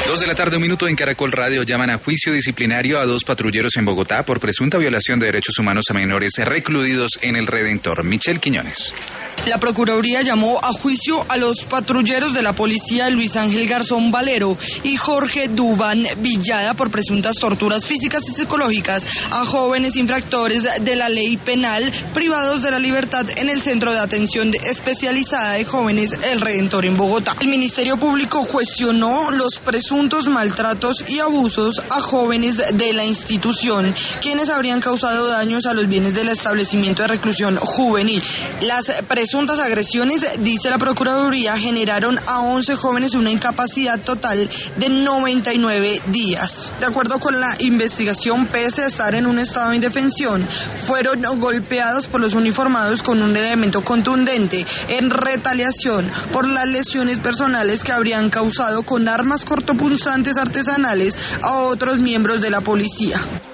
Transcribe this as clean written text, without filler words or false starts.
2:01 p.m. en Caracol Radio. Llaman a juicio disciplinario a 2 patrulleros en Bogotá por presunta violación de derechos humanos a menores recluidos en el Redentor. Michelle Quiñones. La Procuraduría llamó a juicio a los patrulleros de la policía Luis Ángel Garzón Valero y Jorge Duván Villada por presuntas torturas físicas y psicológicas a jóvenes infractores de la ley penal privados de la libertad en el Centro de Atención Especializada de Jóvenes El Redentor en Bogotá. El Ministerio Público cuestionó los presuntos maltratos y abusos a jóvenes de la institución, quienes habrían causado daños a los bienes del establecimiento de reclusión juvenil. Las presuntas agresiones, dice la Procuraduría, generaron a 11 jóvenes una incapacidad total de 99 días. De acuerdo con la investigación, pese a estar en un estado de indefensión, fueron golpeados por los uniformados con un elemento contundente en retaliación por las lesiones personales que habrían causado con armas cortopunzantes artesanales a otros miembros de la policía.